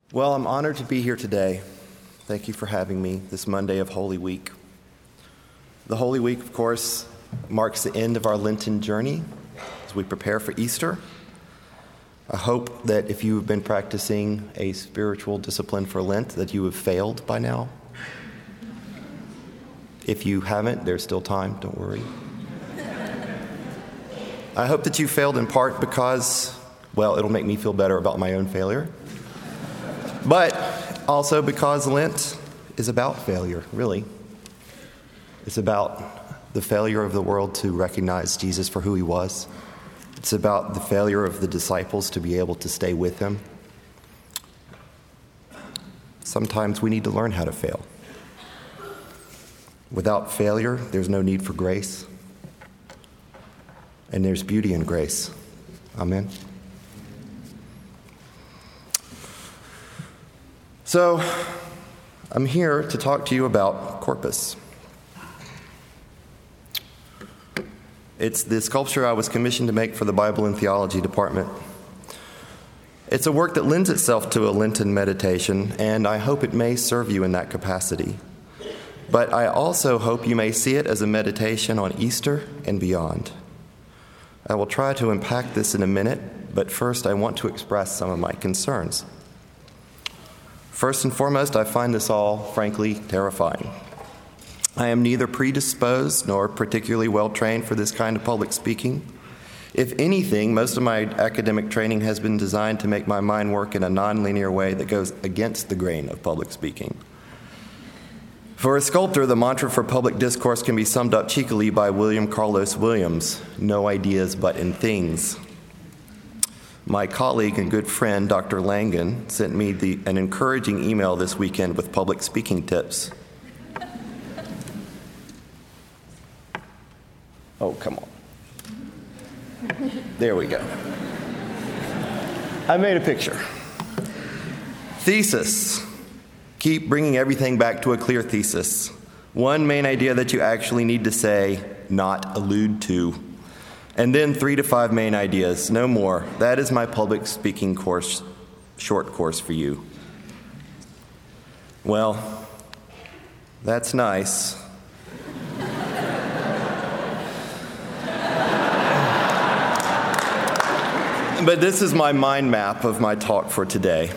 Well, I'm honored to be here today. Thank you for having me this Monday of Holy Week. The Holy Week, of course, marks the end of our Lenten journey as we prepare for Easter. I hope that if you have been practicing a spiritual discipline for Lent, that you have failed by now. If you haven't, there's still time, don't worry. I hope that you failed in part because, well, it'll make me feel better about my own failure. But also because Lent is about failure, really. It's about the failure of the world to recognize Jesus for who he was. It's about the failure of the disciples to be able to stay with him. Sometimes we need to learn how to fail. Without failure, there's no need for grace. And there's beauty in grace. Amen. So, I'm here to talk to you about Corpus. It's the sculpture I was commissioned to make for the Bible and Theology department. It's a work that lends itself to a Lenten meditation, and I hope it may serve you in that capacity. But I also hope you may see it as a meditation on Easter and beyond. I will try to unpack this in a minute, but first I want to express some of my concerns. First and foremost, I find this all, frankly, terrifying. I am neither predisposed nor particularly well-trained for this kind of public speaking. If anything, most of my academic training has been designed to make my mind work in a nonlinear way that goes against the grain of public speaking. For a sculptor, the mantra for public discourse can be summed up cheekily by William Carlos Williams: no ideas but in things. My colleague and good friend, Dr. Langen, sent me an encouraging email this weekend with public speaking tips. Oh, come on. There we go. I made a picture. Thesis. Keep bringing everything back to a clear thesis. One main idea that you actually need to say, not allude to. And then 3 to 5 main ideas, no more. That is my public speaking course, short course for you. Well, that's nice. But this is my mind map of my talk for today.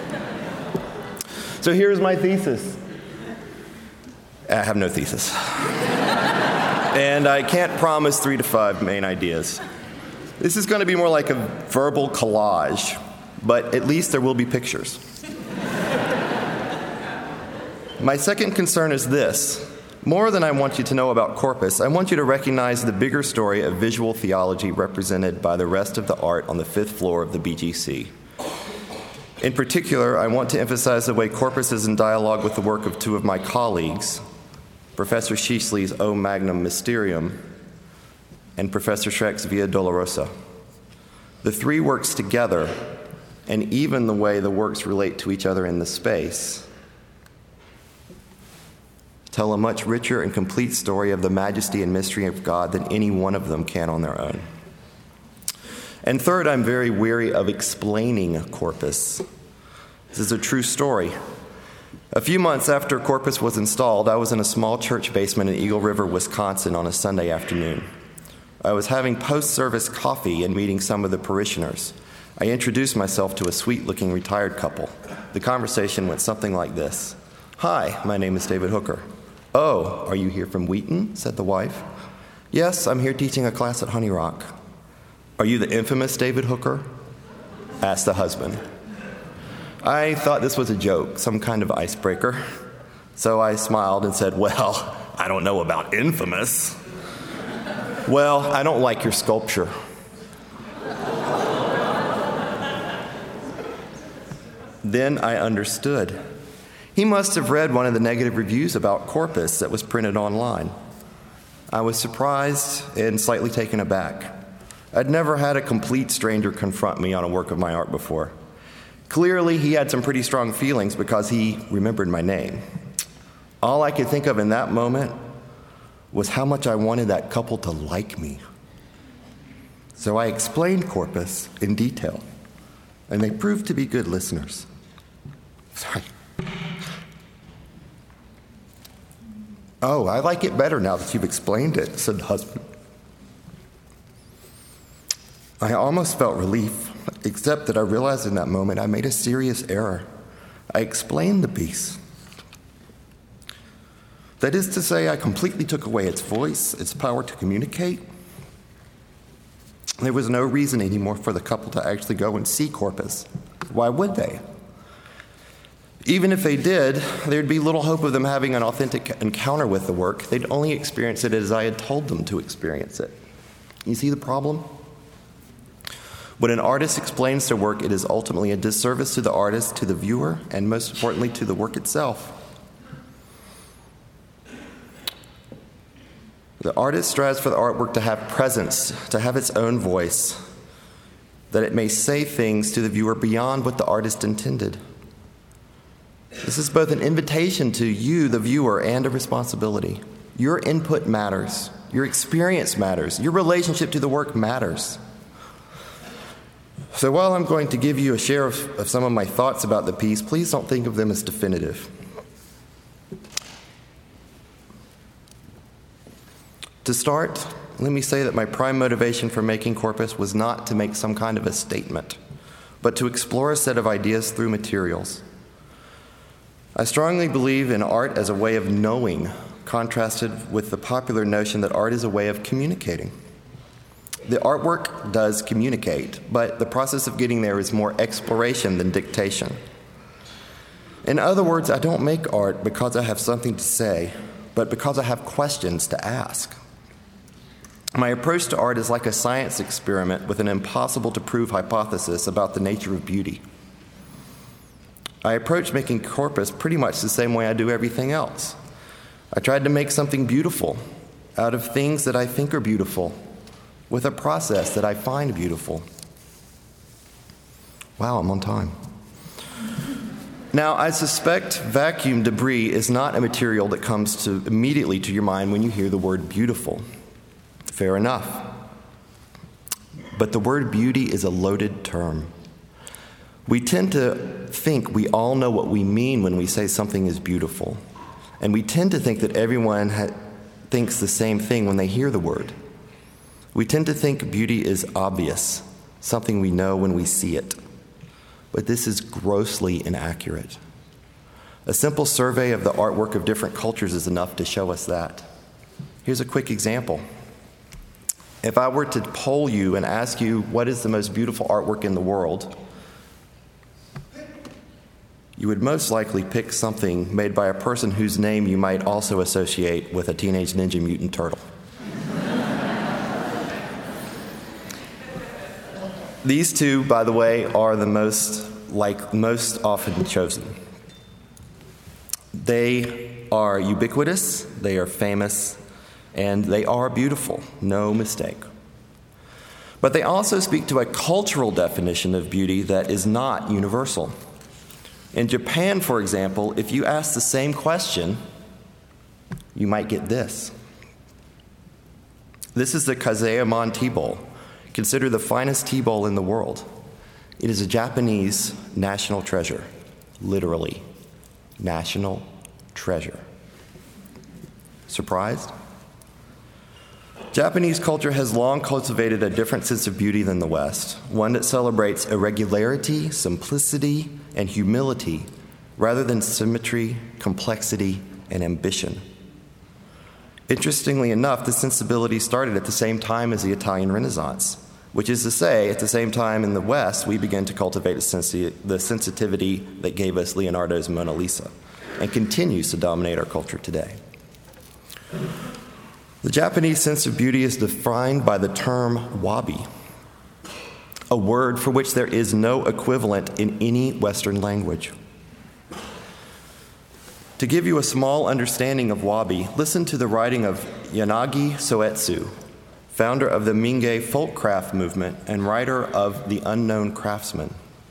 So here's my thesis. I have no thesis. And I can't promise 3 to 5 main ideas. This is going to be more like a verbal collage, but at least there will be pictures. My second concern is this. More than I want you to know about Corpus, I want you to recognize the bigger story of visual theology represented by the rest of the art on the 5th floor of the BGC. In particular, I want to emphasize the way Corpus is in dialogue with the work of 2 of my colleagues, Professor Sheasley's O Magnum Mysterium and Professor Schreck's Via Dolorosa. The 3 works together, and even the way the works relate to each other in the space, tell a much richer and complete story of the majesty and mystery of God than any one of them can on their own. And third, I'm very weary of explaining Corpus. This is a true story. A few months after Corpus was installed, I was in a small church basement in Eagle River, Wisconsin on a Sunday afternoon. I was having post-service coffee and meeting some of the parishioners. I introduced myself to a sweet-looking retired couple. The conversation went something like this. "Hi, my name is David Hooker." "Oh, are you here from Wheaton?" said the wife. "Yes, I'm here teaching a class at Honey Rock." "Are you the infamous David Hooker?" asked the husband. I thought this was a joke, some kind of icebreaker. So I smiled and said, "Well, I don't know about infamous." "Well, I don't like your sculpture." Then I understood. He must have read one of the negative reviews about Corpus that was printed online. I was surprised and slightly taken aback. I'd never had a complete stranger confront me on a work of my art before. Clearly, he had some pretty strong feelings because he remembered my name. All I could think of in that moment was how much I wanted that couple to like me. So I explained Corpus in detail, and they proved to be good listeners. "Oh, I like it better now that you've explained it," said the husband. I almost felt relief, except that I realized in that moment I made a serious error. I explained the piece. That is to say, I completely took away its voice, its power to communicate. There was no reason anymore for the couple to actually go and see Corpus. Why would they? Even if they did, there'd be little hope of them having an authentic encounter with the work. They'd only experience it as I had told them to experience it. You see the problem? When an artist explains their work, it is ultimately a disservice to the artist, to the viewer, and most importantly, to the work itself. The artist strives for the artwork to have presence, to have its own voice, that it may say things to the viewer beyond what the artist intended. This is both an invitation to you, the viewer, and a responsibility. Your input matters. Your experience matters. Your relationship to the work matters. So while I'm going to give you a share of some of my thoughts about the piece, please don't think of them as definitive. To start, let me say that my prime motivation for making Corpus was not to make some kind of a statement, but to explore a set of ideas through materials. I strongly believe in art as a way of knowing, contrasted with the popular notion that art is a way of communicating. The artwork does communicate, but the process of getting there is more exploration than dictation. In other words, I don't make art because I have something to say, but because I have questions to ask. My approach to art is like a science experiment with an impossible-to-prove hypothesis about the nature of beauty. I approach making Corpus pretty much the same way I do everything else. I tried to make something beautiful out of things that I think are beautiful, with a process that I find beautiful. Wow, I'm on time. Now, I suspect vacuum debris is not a material that comes immediately to your mind when you hear the word beautiful. Fair enough. But the word beauty is a loaded term. We tend to think we all know what we mean when we say something is beautiful. And we tend to think that everyone thinks the same thing when they hear the word. We tend to think beauty is obvious, something we know when we see it. But this is grossly inaccurate. A simple survey of the artwork of different cultures is enough to show us that. Here's a quick example. If I were to poll you and ask you what is the most beautiful artwork in the world, you would most likely pick something made by a person whose name you might also associate with a Teenage Ninja Mutant Turtle. These two, by the way, are the most often chosen. They are ubiquitous, they are famous, and they are beautiful, no mistake. But they also speak to a cultural definition of beauty that is not universal. In Japan, for example, if you ask the same question, you might get this. This is the Kaseamon tea bowl, considered the finest tea bowl in the world. It is a Japanese national treasure, literally, national treasure. Surprised? Japanese culture has long cultivated a different sense of beauty than the West, one that celebrates irregularity, simplicity, and humility, rather than symmetry, complexity, and ambition. Interestingly enough, this sensibility started at the same time as the Italian Renaissance, which is to say, at the same time in the West, we began to cultivate the sensitivity that gave us Leonardo's Mona Lisa, and continues to dominate our culture today. The Japanese sense of beauty is defined by the term wabi, a word for which there is no equivalent in any Western language. To give you a small understanding of wabi, listen to the writing of Yanagi Soetsu, founder of the Minge folk craft movement and writer of The Unknown Craftsman.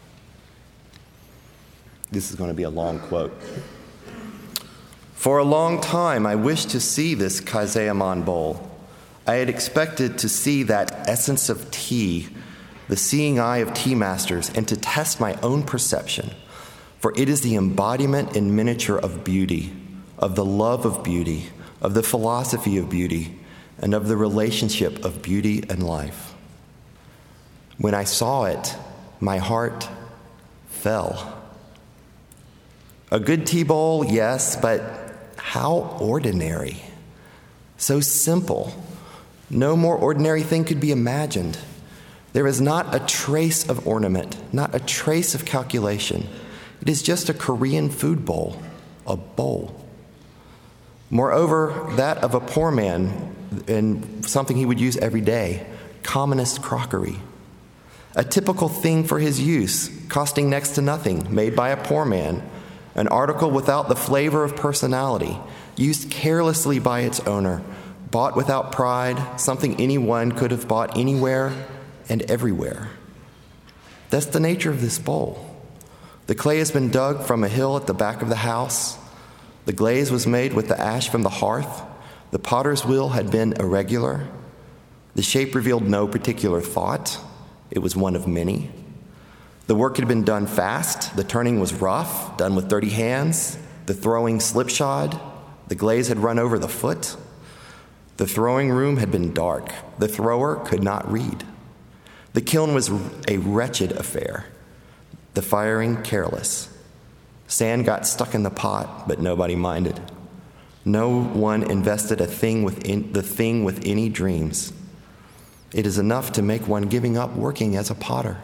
This is going to be a long quote. For a long time, I wished to see this Kaseamon bowl. I had expected to see that essence of tea, the seeing eye of tea masters, and to test my own perception. For it is the embodiment in miniature of beauty, of the love of beauty, of the philosophy of beauty, and of the relationship of beauty and life. When I saw it, my heart fell. A good tea bowl, yes, but how ordinary. So simple. No more ordinary thing could be imagined. There is not a trace of ornament, not a trace of calculation. It is just a Korean food bowl, a bowl. Moreover, that of a poor man, and something he would use every day, commonest crockery. A typical thing for his use, costing next to nothing, made by a poor man, an article without the flavor of personality, used carelessly by its owner, bought without pride, something anyone could have bought anywhere and everywhere. That's the nature of this bowl. The clay has been dug from a hill at the back of the house. The glaze was made with the ash from the hearth. The potter's wheel had been irregular. The shape revealed no particular thought. It was one of many. The work had been done fast. The turning was rough, done with dirty hands. The throwing slipshod. The glaze had run over the foot. The throwing room had been dark. The thrower could not read. The kiln was a wretched affair. The firing careless. Sand got stuck in the pot, but nobody minded. No one invested the thing with any dreams. It is enough to make one giving up working as a potter.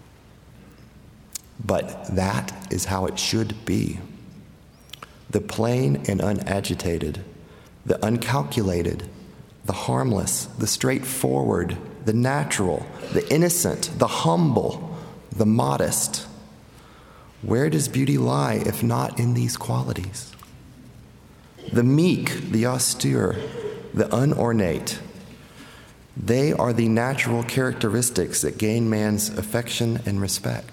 But that is how it should be. The plain and unagitated, the uncalculated, the harmless, the straightforward, the natural, the innocent, the humble, the modest. Where does beauty lie if not in these qualities? The meek, the austere, the unornate, they are the natural characteristics that gain man's affection and respect.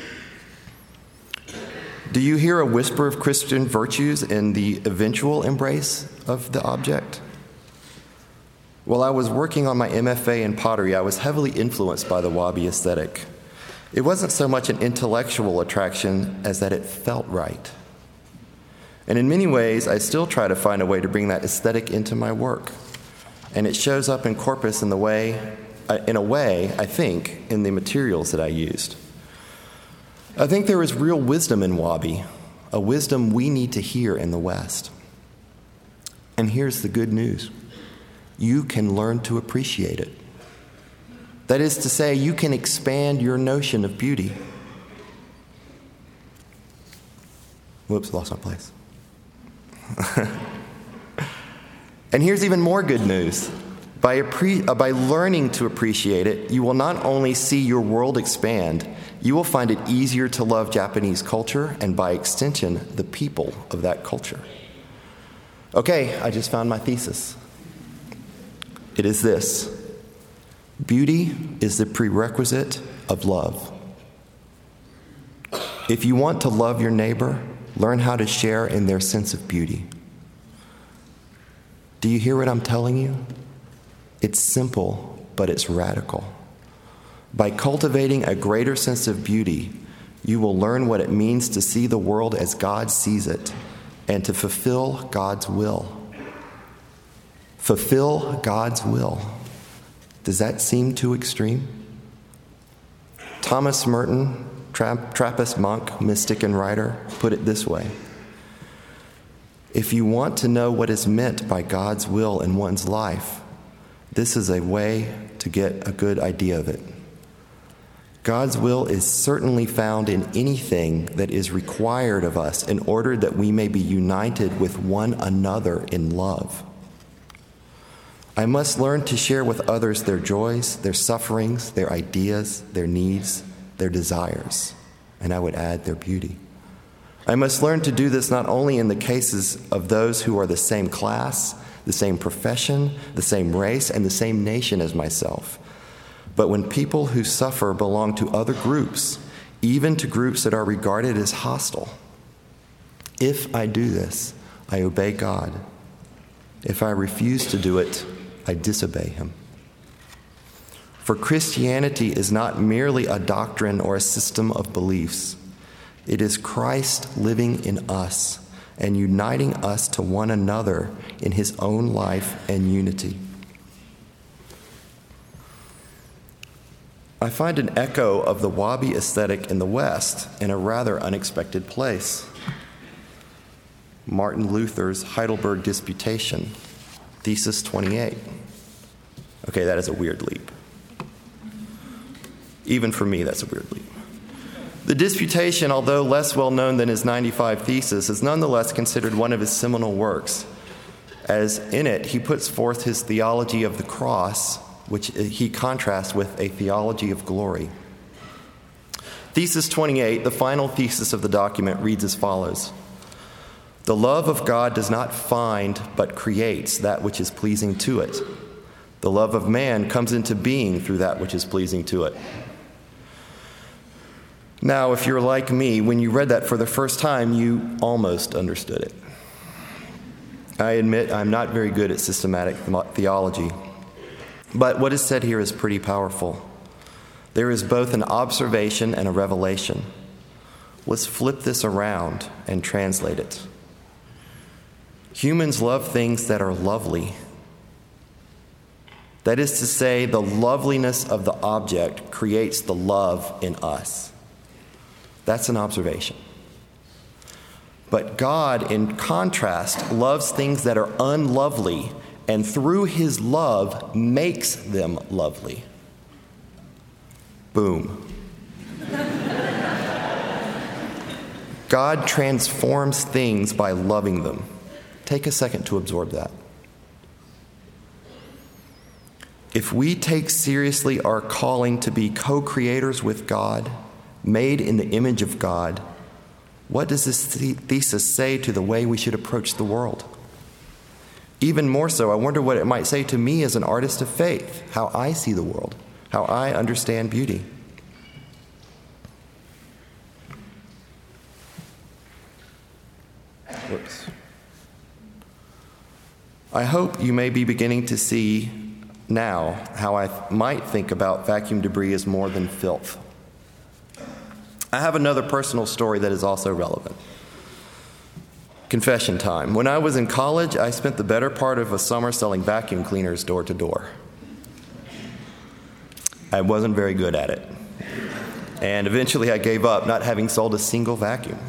Do you hear a whisper of Christian virtues in the eventual embrace of the object? While I was working on my MFA in pottery, I was heavily influenced by the Wabi aesthetic. It wasn't so much an intellectual attraction as that it felt right. And in many ways, I still try to find a way to bring that aesthetic into my work. And it shows up in Corpus in a way, I think, in the materials that I used. I think there is real wisdom in Wabi, a wisdom we need to hear in the West. And here's the good news. You can learn to appreciate it. That is to say, you can expand your notion of beauty. Whoops, lost my place. And here's even more good news. By learning to appreciate it, you will not only see your world expand, you will find it easier to love Japanese culture and, by extension, the people of that culture. Okay, I just found my thesis. It is this. Beauty is the prerequisite of love. If you want to love your neighbor, learn how to share in their sense of beauty. Do you hear what I'm telling you? It's simple, but it's radical. By cultivating a greater sense of beauty, you will learn what it means to see the world as God sees it and to fulfill God's will. Fulfill God's will. Does that seem too extreme? Thomas Merton, Trappist monk, mystic, and writer, put it this way. If you want to know what is meant by God's will in one's life, this is a way to get a good idea of it. God's will is certainly found in anything that is required of us in order that we may be united with one another in love. I must learn to share with others their joys, their sufferings, their ideas, their needs, their desires, and I would add their beauty. I must learn to do this not only in the cases of those who are the same class, the same profession, the same race, and the same nation as myself, but when people who suffer belong to other groups, even to groups that are regarded as hostile. If I do this, I obey God. If I refuse to do it, I disobey him. For Christianity is not merely a doctrine or a system of beliefs. It is Christ living in us and uniting us to one another in his own life and unity. I find an echo of the Wabi aesthetic in the West in a rather unexpected place. Martin Luther's Heidelberg Disputation, Thesis 28. Okay, that is a weird leap. Even for me, that's a weird leap. The Disputation, although less well known than his 95 Theses, is nonetheless considered one of his seminal works, as in it he puts forth his theology of the cross, which he contrasts with a theology of glory. Thesis 28, the final thesis of the document, reads as follows: "The love of God does not find but creates that which is pleasing to it. The love of man comes into being through that which is pleasing to it." Now, if you're like me, when you read that for the first time, you almost understood it. I admit I'm not very good at systematic theology, but what is said here is pretty powerful. There is both an observation and a revelation. Let's flip this around and translate it. Humans love things that are lovely. That is to say, the loveliness of the object creates the love in us. That's an observation. But God, in contrast, loves things that are unlovely, and through his love makes them lovely. Boom. God transforms things by loving them. Take a second to absorb that. If we take seriously our calling to be co-creators with God, made in the image of God, what does this thesis say to the way we should approach the world? Even more so, I wonder what it might say to me as an artist of faith, how I see the world, how I understand beauty. Whoops. I hope you may be beginning to see now how I might think about vacuum debris as more than filth. I have another personal story that is also relevant. Confession time. When I was in college, I spent the better part of a summer selling vacuum cleaners door to door. I wasn't very good at it. And eventually I gave up, not having sold a single vacuum.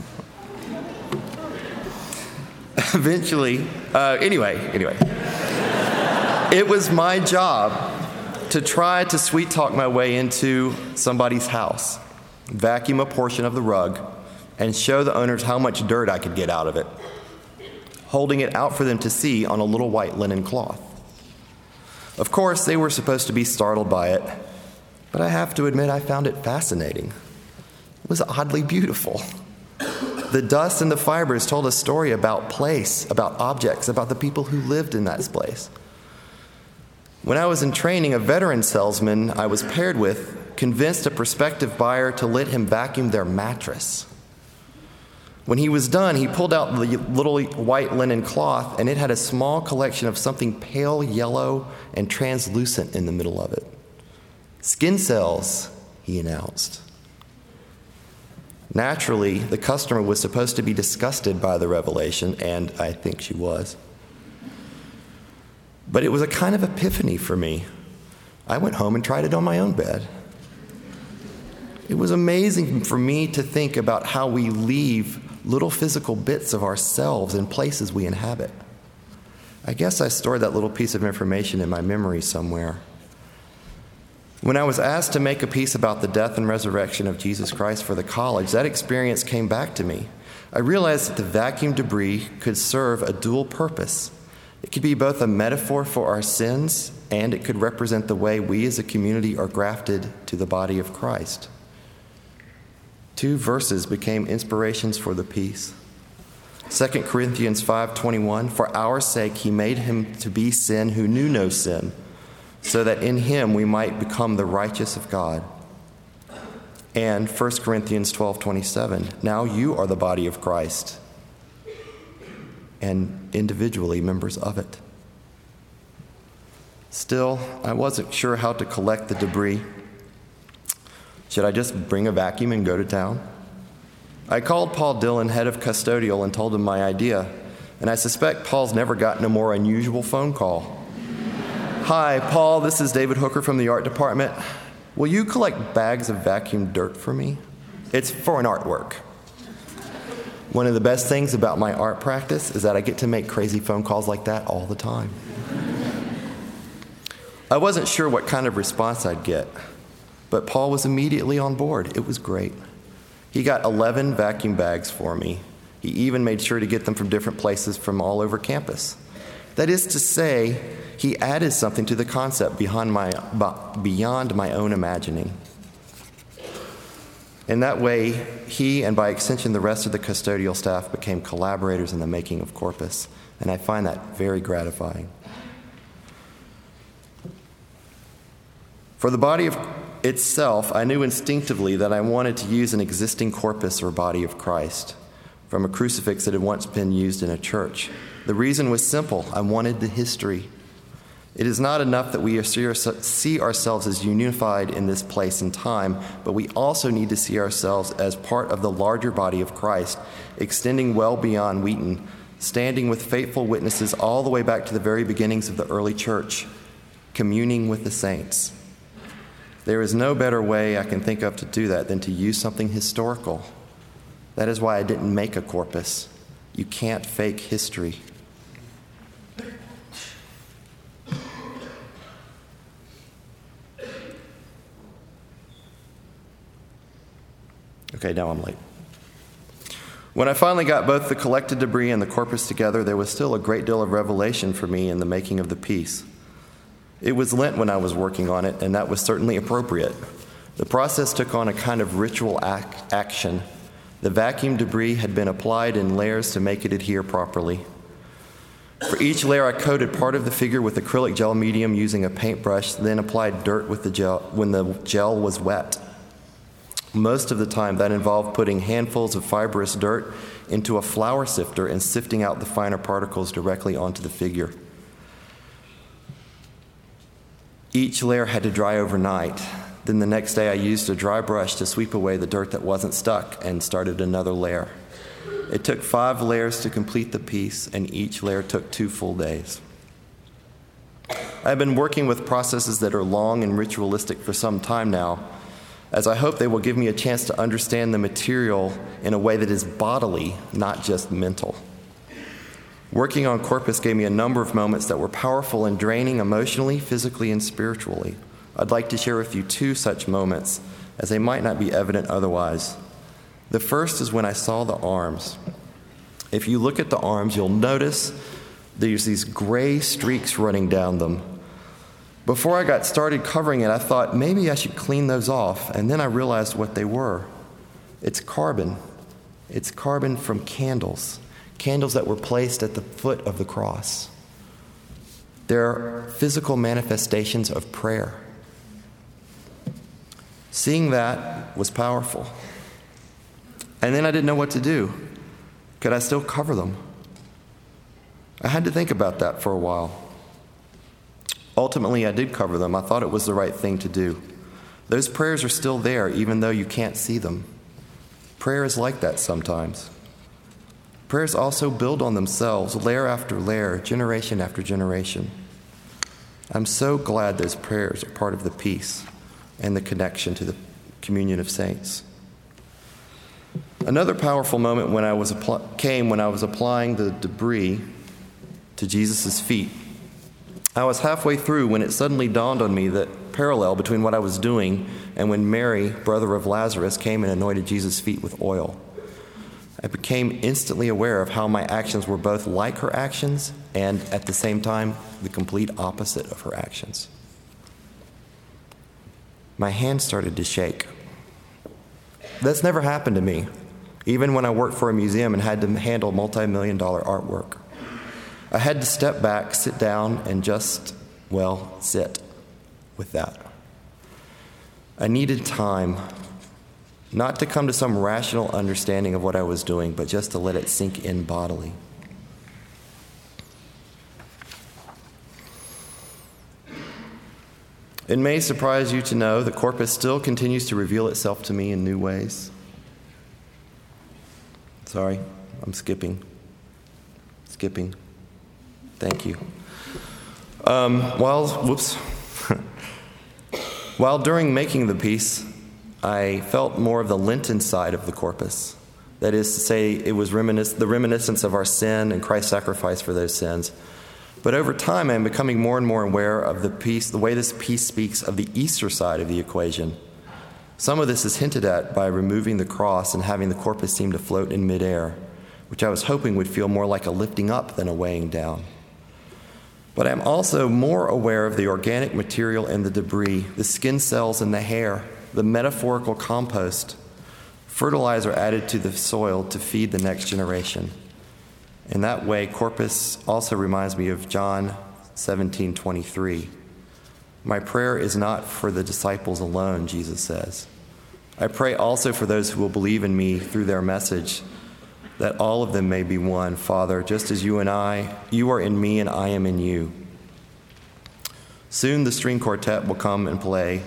Anyway. It was my job to try to sweet talk my way into somebody's house, vacuum a portion of the rug, and show the owners how much dirt I could get out of it, holding it out for them to see on a little white linen cloth. Of course, they were supposed to be startled by it, but I have to admit I found it fascinating. It was oddly beautiful. The dust and the fibers told a story about place, about objects, about the people who lived in that place. When I was in training, a veteran salesman I was paired with convinced a prospective buyer to let him vacuum their mattress. When he was done, he pulled out the little white linen cloth, and it had a small collection of something pale yellow and translucent in the middle of it. "Skin cells," he announced. Naturally, the customer was supposed to be disgusted by the revelation, and I think she was. But it was a kind of epiphany for me. I went home and tried it on my own bed. It was amazing for me to think about how we leave little physical bits of ourselves in places we inhabit. I guess I stored that little piece of information in my memory somewhere. When I was asked to make a piece about the death and resurrection of Jesus Christ for the college, that experience came back to me. I realized that the vacuum debris could serve a dual purpose. It could be both a metaphor for our sins, and it could represent the way we as a community are grafted to the body of Christ. 2 verses became inspirations for the piece. 2 Corinthians 5:21, "For our sake he made him to be sin who knew no sin, so that in him we might become the righteous of God." And 1 Corinthians 12:27, "Now you are the body of Christ, and individually members of it." Still, I wasn't sure how to collect the debris. Should I just bring a vacuum and go to town? I called Paul Dillon, head of custodial, and told him my idea, and I suspect Paul's never gotten a more unusual phone call. Hi, Paul, this is David Hooker from the art department. Will you collect bags of vacuum dirt for me? It's for an artwork. One of the best things about my art practice is that I get to make crazy phone calls like that all the time. I wasn't sure what kind of response I'd get, but Paul was immediately on board. It was great. He got 11 vacuum bags for me. He even made sure to get them from different places from all over campus. That is to say, he added something to the concept beyond my own imagining. In that way, he and by extension the rest of the custodial staff became collaborators in the making of Corpus, and I find that very gratifying. For the body of itself, I knew instinctively that I wanted to use an existing corpus or body of Christ from a crucifix that had once been used in a church. The reason was simple. I wanted the history. It is not enough that we see ourselves as unified in this place and time, but we also need to see ourselves as part of the larger body of Christ, extending well beyond Wheaton, standing with faithful witnesses all the way back to the very beginnings of the early church, communing with the saints. There is no better way I can think of to do that than to use something historical. That is why I didn't make a corpus. You can't fake history. Okay, now I'm late. When I finally got both the collected debris and the corpus together, there was still a great deal of revelation for me in the making of the piece. It was Lent when I was working on it, and that was certainly appropriate. The process took on a kind of ritual action. The vacuum debris had been applied in layers to make it adhere properly. For each layer, I coated part of the figure with acrylic gel medium using a paintbrush, then applied dirt with the gel when the gel was wet. Most of the time, that involved putting handfuls of fibrous dirt into a flour sifter and sifting out the finer particles directly onto the figure. Each layer had to dry overnight. Then the next day I used a dry brush to sweep away the dirt that wasn't stuck and started another layer. It took 5 layers to complete the piece, and each layer took 2 full days. I've been working with processes that are long and ritualistic for some time now, as I hope they will give me a chance to understand the material in a way that is bodily, not just mental. Working on Corpus gave me a number of moments that were powerful and draining emotionally, physically, and spiritually. I'd like to share with you 2 such moments, as they might not be evident otherwise. The first is when I saw the arms. If you look at the arms, you'll notice there's these gray streaks running down them. Before I got started covering it, I thought maybe I should clean those off, and then I realized what they were. It's carbon. It's carbon from candles that were placed at the foot of the cross. They're physical manifestations of prayer. Seeing that was powerful. And then I didn't know what to do. Could I still cover them? I had to think about that for a while. Ultimately, I did cover them. I thought it was the right thing to do. Those prayers are still there, even though you can't see them. Prayer is like that sometimes. Prayers also build on themselves, layer after layer, generation after generation. I'm so glad those prayers are part of the peace and the connection to the communion of saints. Another powerful moment came when I was applying the debris to Jesus' feet. I was halfway through when it suddenly dawned on me that parallel between what I was doing and when Mary, brother of Lazarus, came and anointed Jesus' feet with oil. I became instantly aware of how my actions were both like her actions and, at the same time, the complete opposite of her actions. My hand started to shake. That's never happened to me, even when I worked for a museum and had to handle multi-million-dollar artwork. I had to step back, sit down, and just, sit with that. I needed time, not to come to some rational understanding of what I was doing, but just to let it sink in bodily. It may surprise you to know that Corpus still continues to reveal itself to me in new ways. Sorry, I'm skipping. Thank you. While during making the piece, I felt more of the Lenten side of the corpus. That is to say, it was the reminiscence of our sin and Christ's sacrifice for those sins. But over time, I am becoming more and more aware of the way this piece speaks of the Easter side of the equation. Some of this is hinted at by removing the cross and having the corpus seem to float in midair, which I was hoping would feel more like a lifting up than a weighing down. But I'm also more aware of the organic material and the debris, the skin cells and the hair, the metaphorical compost, fertilizer added to the soil to feed the next generation. In that way, corpus also reminds me of John 17:23. My prayer is not for the disciples alone, Jesus says. I pray also for those who will believe in me through their message, that all of them may be one, Father, just as you are in me and I am in you. Soon the string quartet will come and play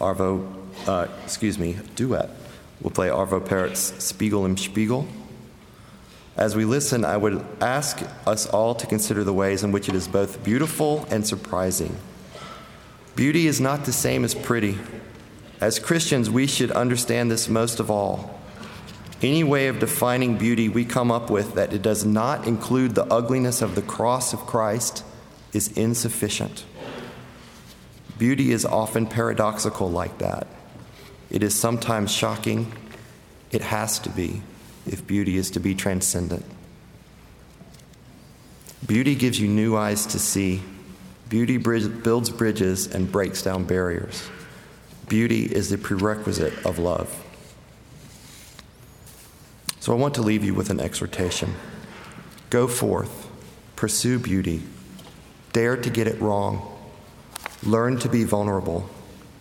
duet. We'll play Arvo Pärett's Spiegel im Spiegel. As we listen, I would ask us all to consider the ways in which it is both beautiful and surprising. Beauty is not the same as pretty. As Christians, we should understand this most of all. Any way of defining beauty we come up with that it does not include the ugliness of the cross of Christ is insufficient. Beauty is often paradoxical like that. It is sometimes shocking. It has to be, if beauty is to be transcendent. Beauty gives you new eyes to see. Beauty builds bridges and breaks down barriers. Beauty is the prerequisite of love. So I want to leave you with an exhortation. Go forth, pursue beauty, dare to get it wrong, learn to be vulnerable,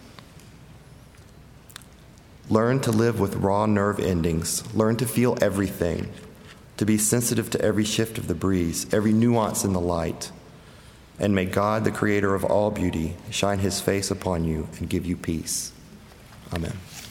learn to live with raw nerve endings, learn to feel everything, to be sensitive to every shift of the breeze, every nuance in the light. And may God, the creator of all beauty, shine his face upon you and give you peace. Amen.